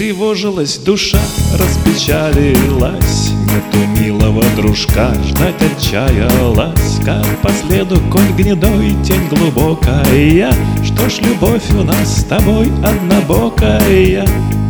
Растревожилась душа, распечалилась, нету милого дружка, ждать отчаялась. Как по следу конь гнедой, тень глубокая. Что ж, любовь у нас с тобой однобокая.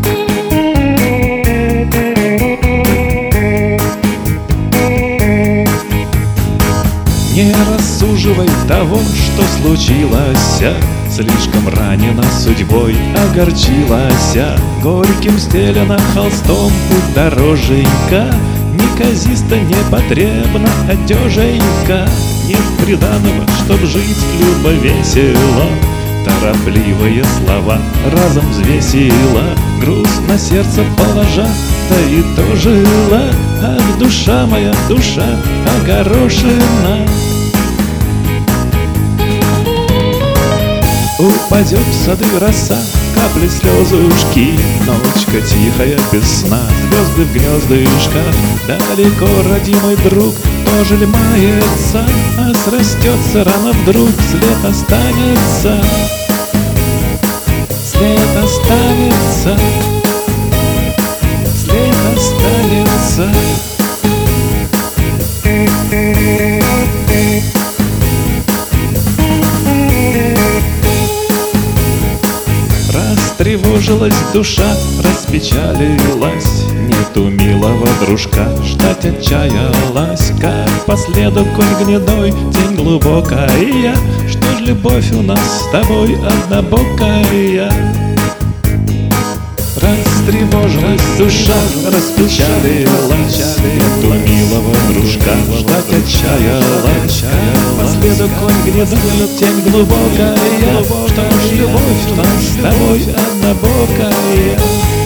Не рассуживай того, что случилось, слишком ранена судьбой, огорчилась. Горьким стелена холстом путь дороженька, неказисто непотребна одеженька. Нет приданого, чтоб жить любо весело, торопливые слова разом взвесила, груз на сердце положа, да и то жила. Ах, душа моя, душа огорошена. Упадет в сады роса, капли слезушки, ночка тихая без сна, звезды в гнездышках. Далеко родимый друг тоже ли мается, а срастется рано вдруг, след останется. След останется. След останется. Растревожилась душа, распечалилась, нету милого дружка, ждать отчаялась. Как по следу конь гнедой, тень глубокая. Что ж, любовь у нас с тобой однобокая. Растревожилась душа, распечалилась, нету милого дружка, ждать отчаялась. По следу конь гнедой, тень глубокая. Что ж, любовь у нас с тобой однобокая.